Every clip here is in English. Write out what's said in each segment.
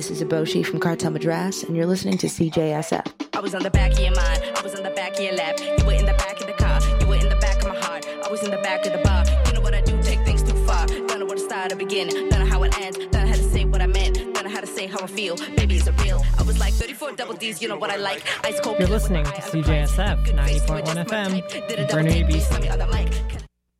This is Eboshi from Cartel Madras, and you're listening to CJSF. I was on the back of your mind, I was on the back of your lap. You were in the back of the car, you were in the back of my heart. I was in the back of the bar. You know what I do, take things too far. Don't know where to start or begin, don't know how it ends. Don't know how to say what I meant, don't know how to say how I feel. Baby, is it real? I was like 34 double D's, you know what I like. Ice cold. You're listening to CJSF 90.1 FM, Burnaby, BC.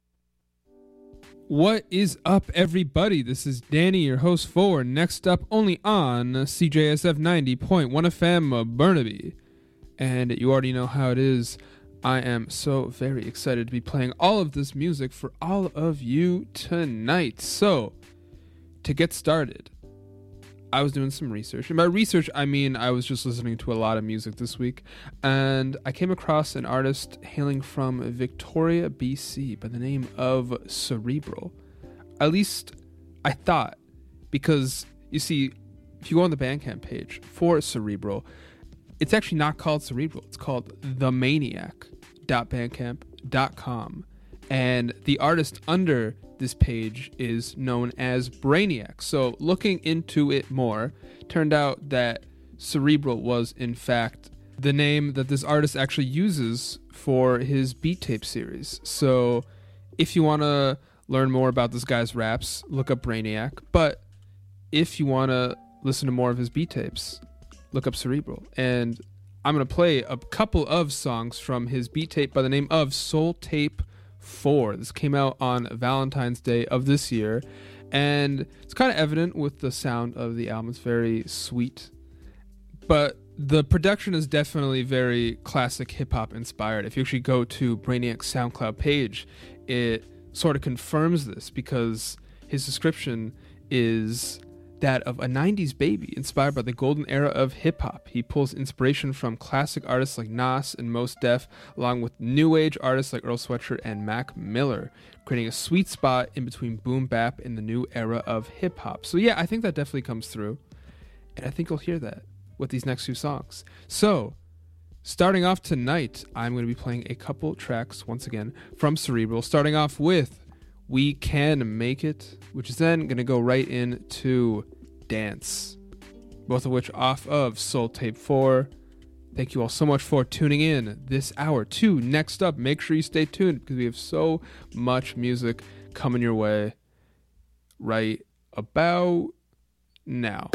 What is up, everybody? This is Danny, your host for Next Up, only on CJSF 90.1 FM Burnaby. And you already know how it is. I am so very excited to be playing all of this music for all of you tonight. So, to get started, I was doing some research. And by research, I mean I was just listening to a lot of music this week. And I came across an artist hailing from Victoria, BC by the name of Cerebral. At least I thought. Because, you see, if you go on the Bandcamp page for Cerebral, it's actually not called Cerebral. It's called themaniac.bandcamp.com. And the artist under this page is known as Brainiac. So looking into it more, turned out that Cerebral was in fact the name that this artist actually uses for his beat tape series. So if you want to learn more about this guy's raps, look up Brainiac. But if you want to listen to more of his beat tapes, look up Cerebral. And I'm going to play a couple of songs from his beat tape by the name of Soul Tape 4. This came out on Valentine's Day of this year, and it's kind of evident with the sound of the album. It's very sweet, but the production is definitely very classic hip-hop inspired. If you actually go to Brainiac's SoundCloud page, it sort of confirms this, because his description is that of a 90s baby inspired by the golden era of hip-hop. He pulls inspiration from classic artists like Nas and Mos Def, along with new age artists like Earl Sweatshirt and Mac Miller, creating a sweet spot in between boom bap and the new era of hip-hop. So yeah, I think that definitely comes through, and I think you'll hear that with these next few songs. So, starting off tonight, I'm going to be playing a couple tracks, once again, from Cerebral, starting off with We Can Make It, which is then going to go right into Dance, both of which off of Soul Tape 4. Thank you all so much for tuning in this hour to Next Up. Make sure you stay tuned, because we have so much music coming your way right about now.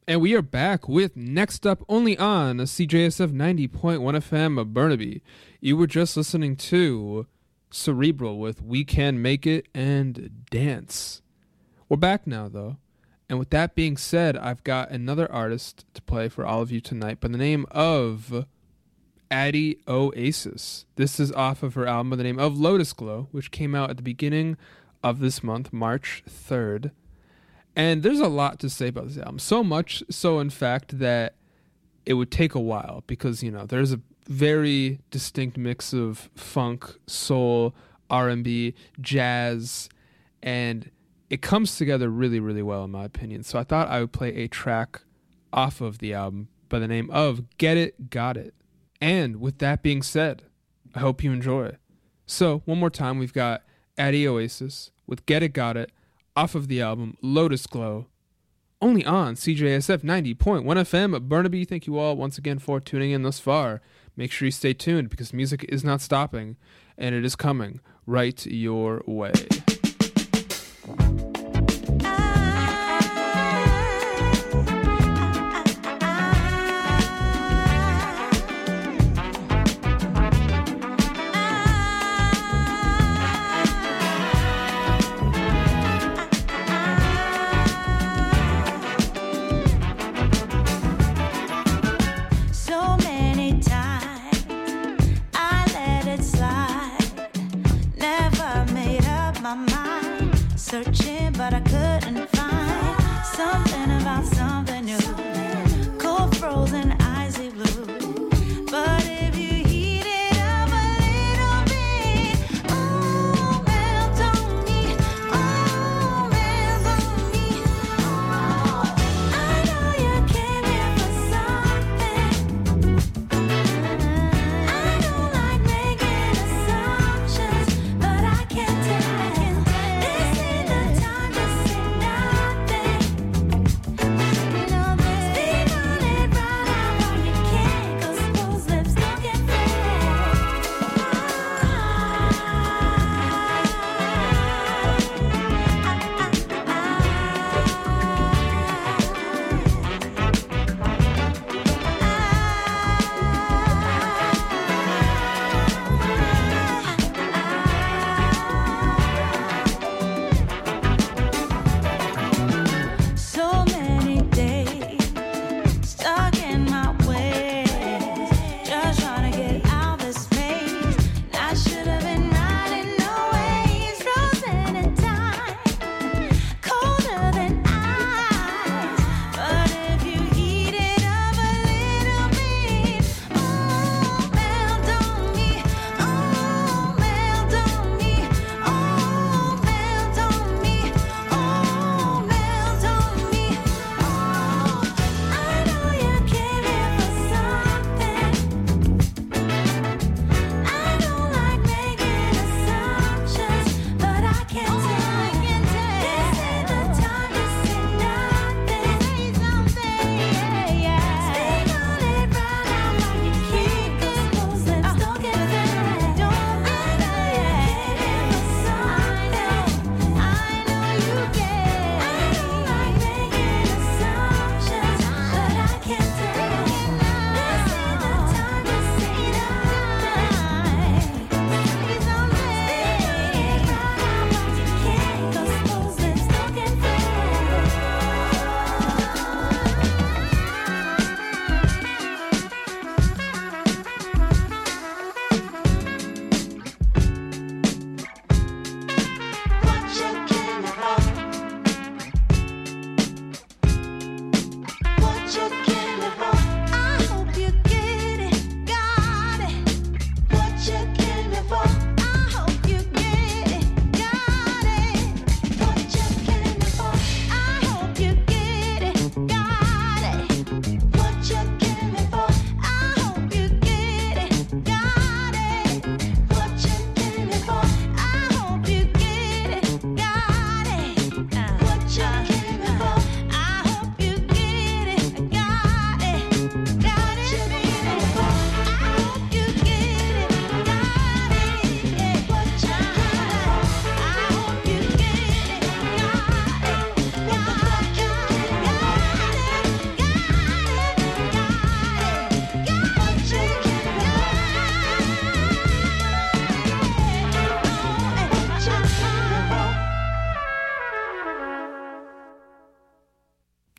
And we are back with Next Up only on CJSF 90.1 FM of Burnaby. You were just listening to Cerebral with We Can Make It and Dance. We're back now, though. And with that being said, I've got another artist to play for all of you tonight by the name of Addie Oasis. This is off of her album by the name of Lotus Glow, which came out at the beginning of this month, March 3rd. And there's a lot to say about this album. So much so, in fact, that it would take a while because, you know, there's a very distinct mix of funk, soul, R&B, jazz, and it comes together really, really well, in my opinion. So I thought I would play a track off of the album by the name of Get It, Got It. And with that being said, I hope you enjoy. So, one more time, we've got Addie Oasis with Get It, Got It, off of the album Lotus Glow, only on CJSF 90.1 FM Burnaby. Thank you all once again for tuning in thus far. Make sure you stay tuned because music is not stopping and it is coming right your way. My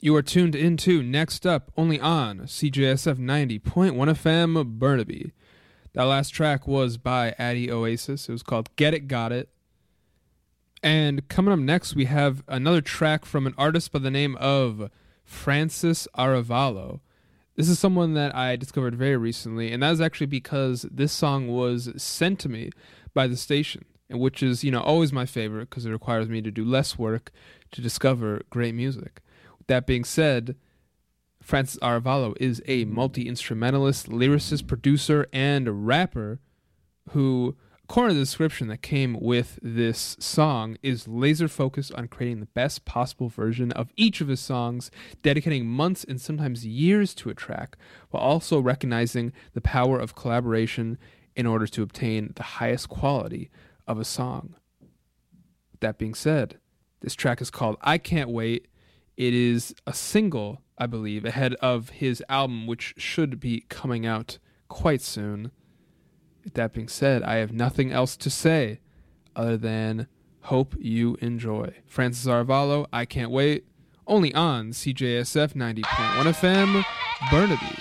You are tuned into Next Up, only on CJSF 90.1 FM Burnaby. That last track was by Addy Oasis. It was called Get It, Got It. And coming up next, we have another track from an artist by the name of Francis Arevalo. This is someone that I discovered very recently, and that is actually because this song was sent to me by the station, which is, always my favorite because it requires me to do less work to discover great music. That being said, Francis Arevalo is a multi-instrumentalist, lyricist, producer, and rapper who, according to the description that came with this song, is laser focused on creating the best possible version of each of his songs, dedicating months and sometimes years to a track, while also recognizing the power of collaboration in order to obtain the highest quality of a song. That being said, this track is called I Can't Wait. It is a single, I believe, ahead of his album, which should be coming out quite soon. With that being said, I have nothing else to say other than hope you enjoy. Francis Arevalo, I Can't Wait, only on CJSF 90.1 FM, Burnaby.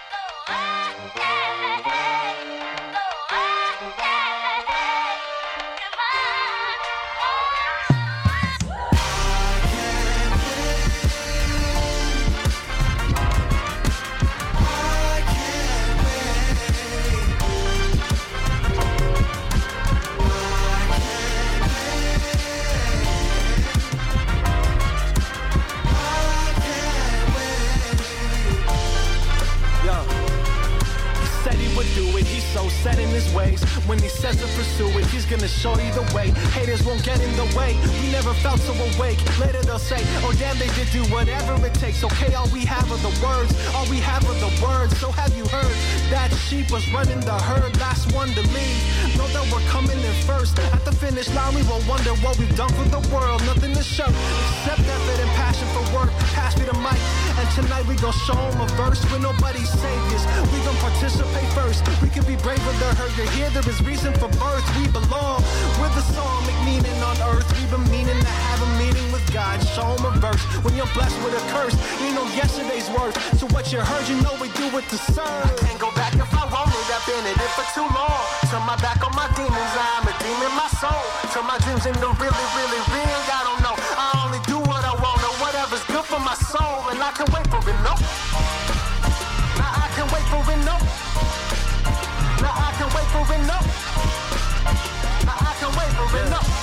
Set in his ways. When he says to pursue it, he's gonna show you the way. Haters won't get in the way. We never felt so awake. Later they'll say, oh damn, they did do whatever it takes. Okay, all we have are the words. All we have are the words. So have you heard? That sheep was running the herd, last one to leave. Know that we're coming in first. At the finish line, we will wonder what we've done for the world. Nothing to show except effort and passion for work. Pass me the mic, and tonight we gon' show them a verse with nobody's saviors. We gon' participate first. We can be braver than hurt. You're here, there is reason for birth. We belong. We're the song, make meaning on earth. We've been meaning to have a meeting with God. Show them a verse. When you're blessed with a curse, you know yesterday's worth. So what you heard, you know we do it to serve. I can't go back if I want it. I've been in it for too long. Turn my back on my demons, I'm redeeming my soul. Turn my dreams into really, really real. I don't know. I only do what I want or whatever's good for my soul. And I can wait for it, no. Now I can wait for it, no. Now I can wait for it, no. Now I can wait for it, no.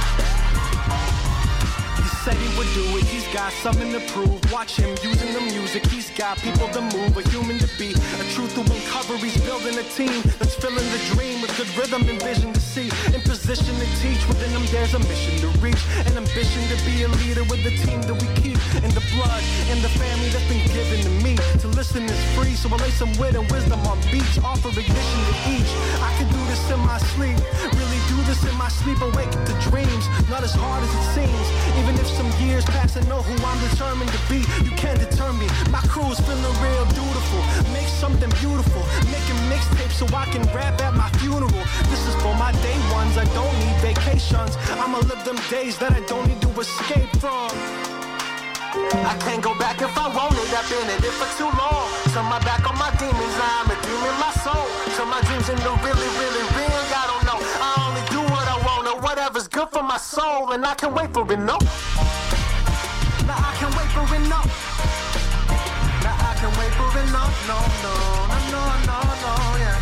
He said he would do it, he's got something to prove. Watch him using the music, he's got people to move. A human to be, a truth to uncover. He's building a team that's filling the dream with good rhythm and vision to see. In position to teach, within them there's a mission to reach. An ambition to be a leader with the team that we keep. In the blood, in the family that's been given to me. To listen is free, so I lay some wit and wisdom on beach. Offer ignition to each. I can do this in my sleep, really do this in my sleep. Awake to dreams, not as hard as it seems. Even if some years pass, I know who I'm determined to be. You can't deter me, my crew is feeling real dutiful. Make something beautiful, making mixtapes so I can rap at my funeral. This is for my day ones, I don't need vacations. I'ma live them days that I don't need to escape from. I can't go back if I want it, I've been in it for too long. Turn my back on my demons, I'm redeeming my soul. Turn my dreams into really, really real. I don't know, I only do what I want or whatever's good for my soul. And I can wait for it, no. Now I can wait for it, no. Now I can wait for it, no, no, no, no, no, no, yeah.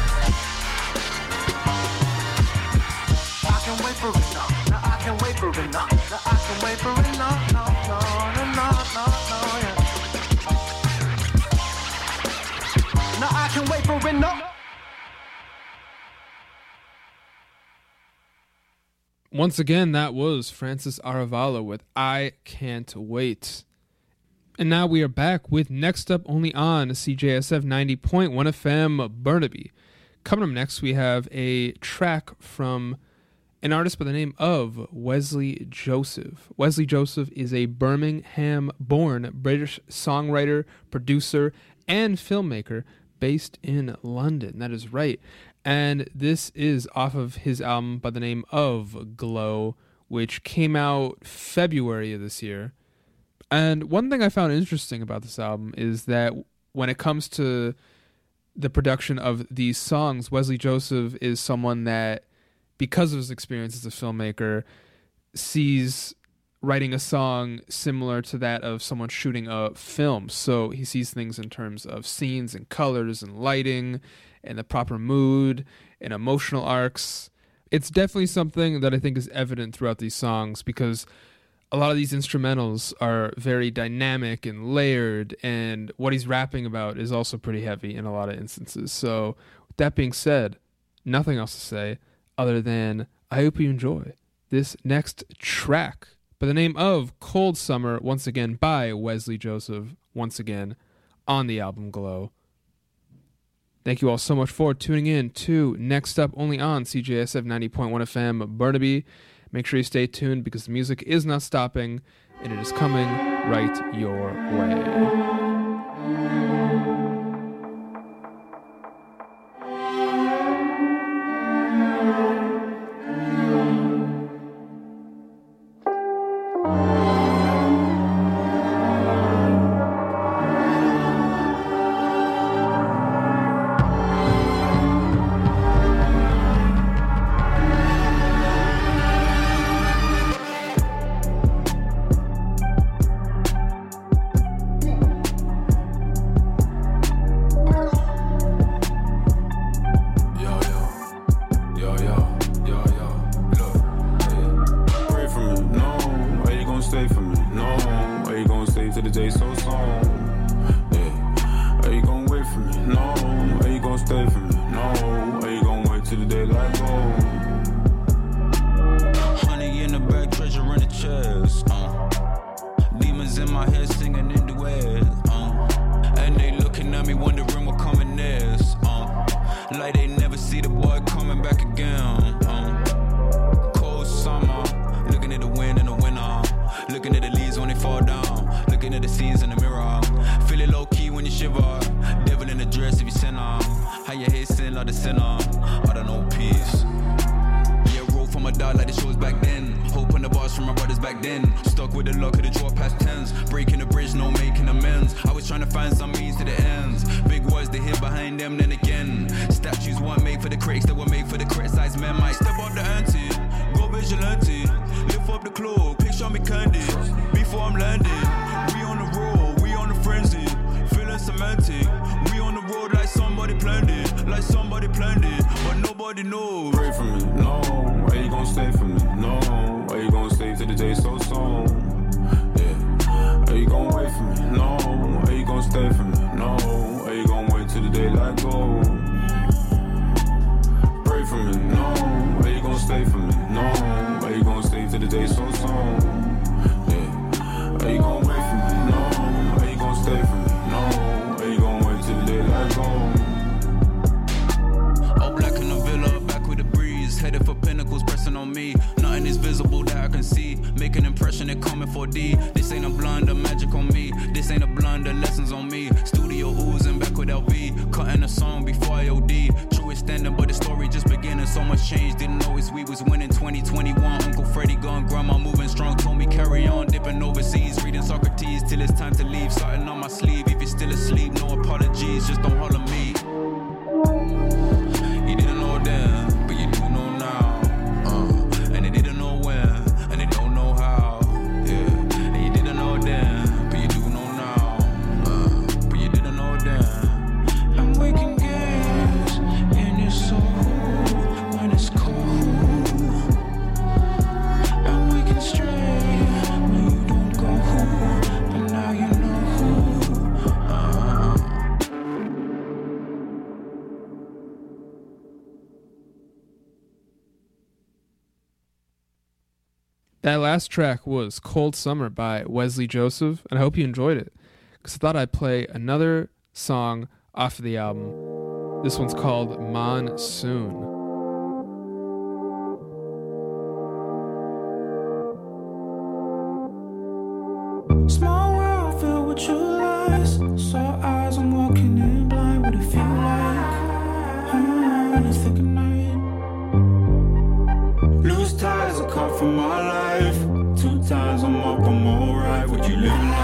I can wait for it, no. Now I can wait for it, no. Now I can wait for it, no, no, no, no, no, no, no, yeah. Now I can wait for it, no. Once again, that was Francis Arevalo with I Can't Wait. And now we are back with Next Up, only on CJSF 90.1 FM Burnaby. Coming up next, we have a track from an artist by the name of Wesley Joseph. Wesley Joseph is a Birmingham-born British songwriter, producer, and filmmaker based in London. That is right. And this is off of his album by the name of Glow, which came out February of this year. And one thing I found interesting about this album is that when it comes to the production of these songs, Wesley Joseph is someone that, because of his experience as a filmmaker, sees writing a song similar to that of someone shooting a film. So he sees things in terms of scenes and colors and lighting and the proper mood and emotional arcs. It's definitely something that I think is evident throughout these songs, because a lot of these instrumentals are very dynamic and layered, and what he's rapping about is also pretty heavy in a lot of instances. So with that being said, nothing else to say other than I hope you enjoy this next track by the name of Cold Summer, once again by Wesley Joseph, once again on the album Glow. Thank you all so much for tuning in to Next Up, only on CJSF 90.1 FM Burnaby. Make sure you stay tuned because the music is not stopping and it is coming right your way. That last track was Cold Summer by Wesley Joseph, and I hope you enjoyed it, because I thought I'd play another song off of the album. This one's called Monsoon. Small world filled with true lies. Saw eyes, I'm walking in blind. What it feel like? In the thick of night. Loose ties are cut from my life. 2 times I'm up, I'm alright. What you living like?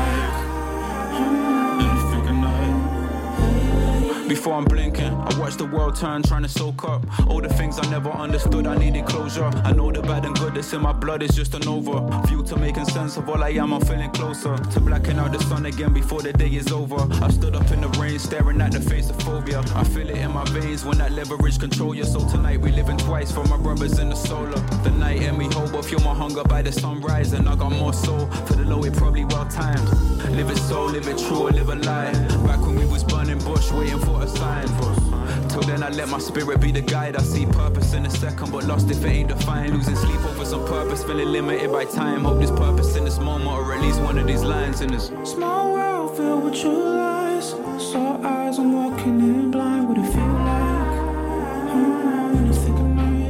before I'm blinking. I watch the world turn, trying to soak up all the things I never understood. I needed closure. I know the bad and good that's in my blood is just an overview to making sense of all I am. I'm feeling closer to blacking out the sun again before the day is over. I stood up in the rain, staring at the face of phobia. I feel it in my veins when that leverage control you. So tonight we living twice for my brothers in the solar. The night and we hope I feel my hunger by the sunrise, and I got more soul for the low. It probably well timed. Live it so, live it true, or live a lie. Back when we was burning bush, waiting for a sign. Till then I let my spirit be the guide. I see purpose in a second, but lost if it ain't defined. Losing sleep over some purpose, feeling limited by time. Hope there's purpose in this moment, or at least one of these lines in this small world filled with true lies. Saw eyes, I'm walking in blind. What it feel like? In the thick of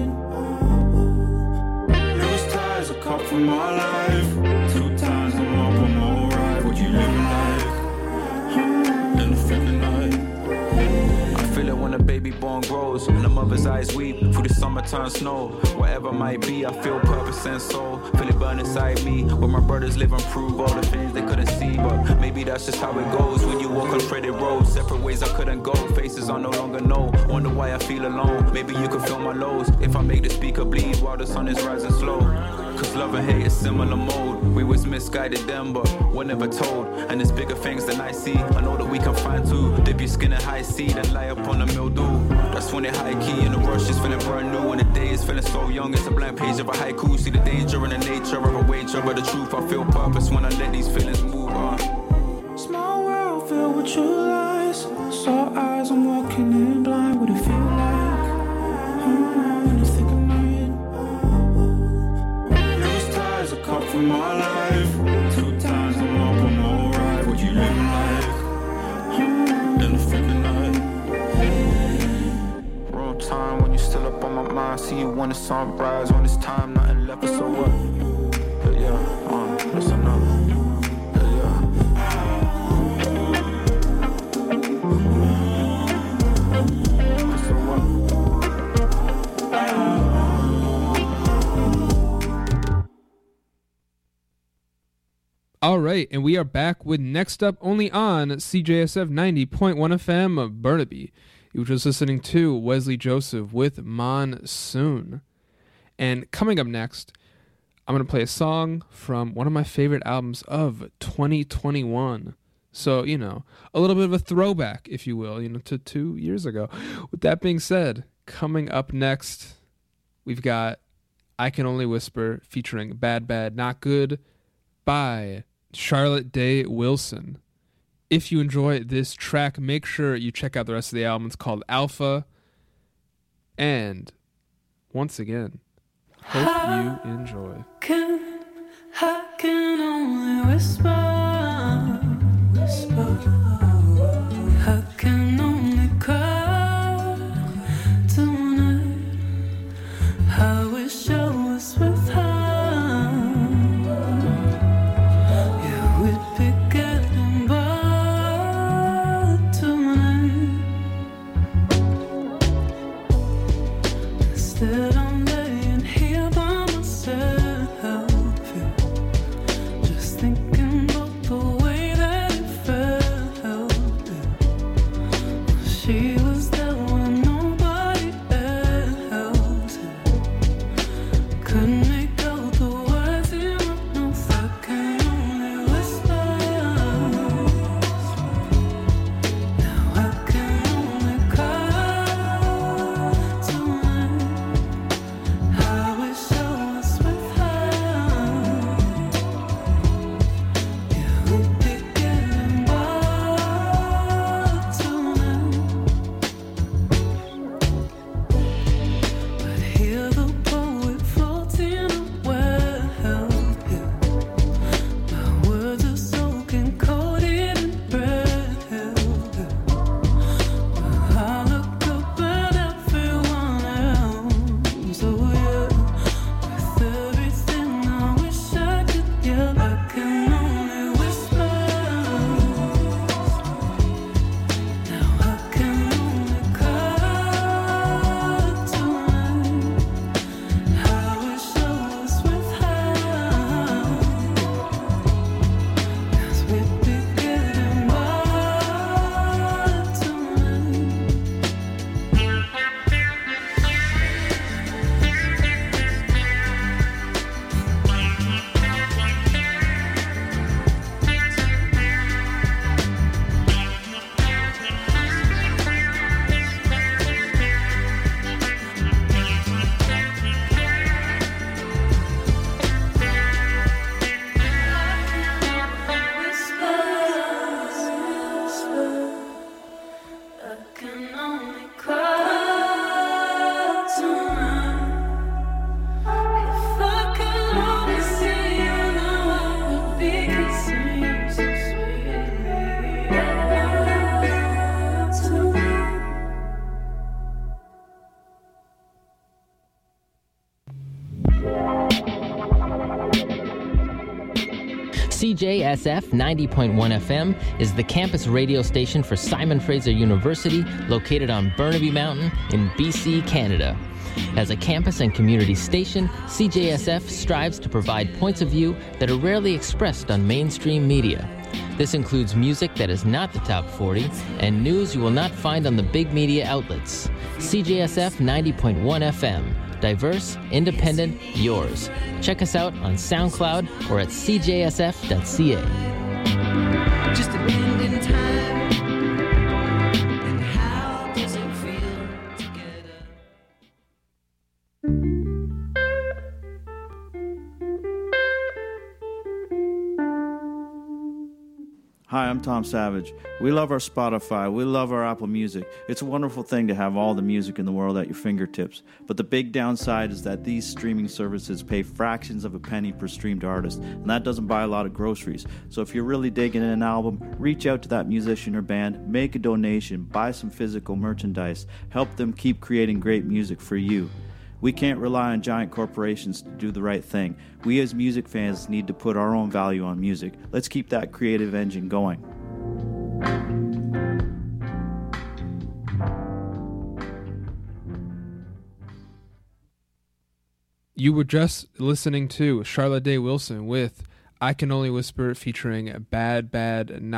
night. Those ties are cut from my life. 2 times I'm up, I'm alright. What you living like? In the thick of night. I feel it when a baby born grows and the mother's eyes weep through the summer turn snow. Whatever might be, I feel purpose and soul. Feel it burn inside me. Where my brothers live and prove all the things they couldn't see. But maybe that's just how it goes when you walk on treaded roads. Separate ways I couldn't go. Faces I no longer know. Wonder why I feel alone. Maybe you could feel my lows if I make the speaker bleed while the sun is rising slow. Cause love and hate is similar mode. We was misguided then, but we're never told. And there's bigger things than I see. I know that we can find too. Dip your skin in high seed and lie up on the mildew. That's when it high key and the rush is feeling brand new. And the day is feeling so young. It's a blank page of a haiku. See the danger in the nature of a wager. But the truth, I feel purpose when I let these feelings move on. Small world filled with true lies. Saw eyes, I'm walking in blind. What it feel like? In the thick of night. Those ties are cut from my life. 2 times I'm up, I'm alright. What you living like? In the thick of night. Wrong time when you're still up on my mind. See you when the sunrise. When it's time, nothing left, so what? Yeah, listen up. All right, and we are back with Next Up only on CJSF 90.1 FM of Burnaby. You were just listening to Wesley Joseph with Monsoon. And coming up next, I'm going to play a song from one of my favorite albums of 2021. So, a little bit of a throwback, if you will, to 2 years ago. With that being said, coming up next, we've got I Can Only Whisper featuring Bad Bad Not Good by Charlotte Day Wilson. If you enjoy this track, make sure you check out the rest of the album. It's called Alpha. And once again, hope you enjoy. I can only whisper. I can only cry tonight. I wish I was with her. That I'm laying here by myself, just thinking. CJSF 90.1 FM is the campus radio station for Simon Fraser University, located on Burnaby Mountain in BC, Canada. As a campus and community station, CJSF strives to provide points of view that are rarely expressed on mainstream media. This includes music that is not the top 40 and news you will not find on the big media outlets. CJSF 90.1 FM. Diverse, independent, yours. Check us out on SoundCloud or at cjsf.ca. Just a bend in time. And how does it feel together? Hi, I'm Tom Savage. We love our Spotify. We love our Apple Music. It's a wonderful thing to have all the music in the world at your fingertips. But the big downside is that these streaming services pay fractions of a penny per streamed artist, and that doesn't buy a lot of groceries. So if you're really digging an album, reach out to that musician or band, make a donation, buy some physical merchandise, help them keep creating great music for you. We can't rely on giant corporations to do the right thing. We as music fans need to put our own value on music. Let's keep that creative engine going. You were just listening to Charlotte Day Wilson with I Can Only Whisper featuring Bad Bad Not